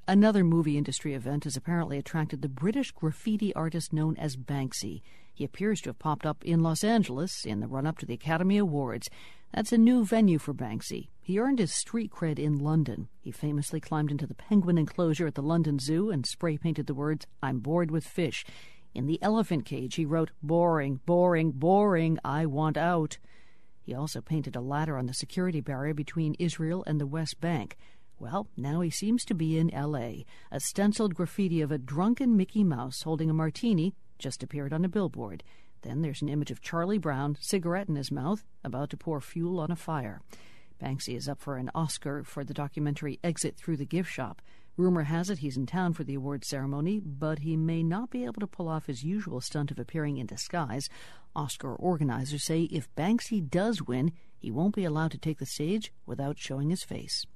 Another movie industry event has apparently attracted the British graffiti artist known as Banksy. He appears to have popped up in Los Angeles in the run-up to the Academy Awards. That's a new venue for Banksy. He earned his street cred in London. He famously climbed into the penguin enclosure at the London Zoo and spray-painted the words, "I'm bored with fish." In the elephant cage, he wrote, "Boring, boring, boring, I want out." He also painted a ladder on the security barrier between Israel and the West Bank. Well, now he seems to be in L.A. A stenciled graffiti of a drunken Mickey Mouse holding a martini just appeared on a billboard. Then there's an image of Charlie Brown, cigarette in his mouth, about to pour fuel on a fire. Banksy is up for an Oscar for the documentary Exit Through the Gift Shop. Rumor has it he's in town for the awards ceremony, but he may not be able to pull off his usual stunt of appearing in disguise. Oscar organizers say if Banksy does win, he won't be allowed to take the stage without showing his face.